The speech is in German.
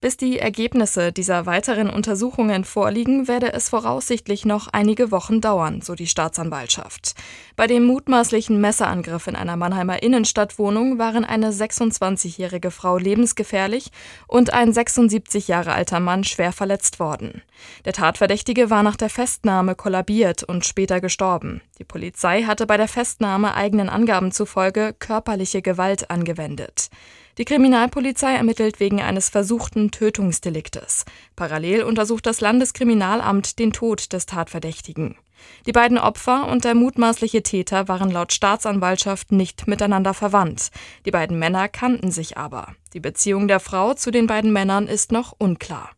Bis die Ergebnisse dieser weiteren Untersuchungen vorliegen, werde es voraussichtlich noch einige Wochen dauern, so die Staatsanwaltschaft. Bei dem mutmaßlichen Messerangriff in einer Mannheimer Innenstadtwohnung waren eine 26-jährige Frau lebensgefährlich und ein 76 Jahre alter Mann schwer verletzt worden. Der Tatverdächtige war nach der Festnahme kollabiert und später gestorben. Die Polizei hatte bei der Festnahme eigenen Angaben zufolge körperliche Gewalt angewendet. Die Kriminalpolizei ermittelt wegen eines versuchten Tötungsdeliktes. Parallel untersucht das Landeskriminalamt den Tod des Tatverdächtigen. Die beiden Opfer und der mutmaßliche Täter waren laut Staatsanwaltschaft nicht miteinander verwandt. Die beiden Männer kannten sich aber. Die Beziehung der Frau zu den beiden Männern ist noch unklar.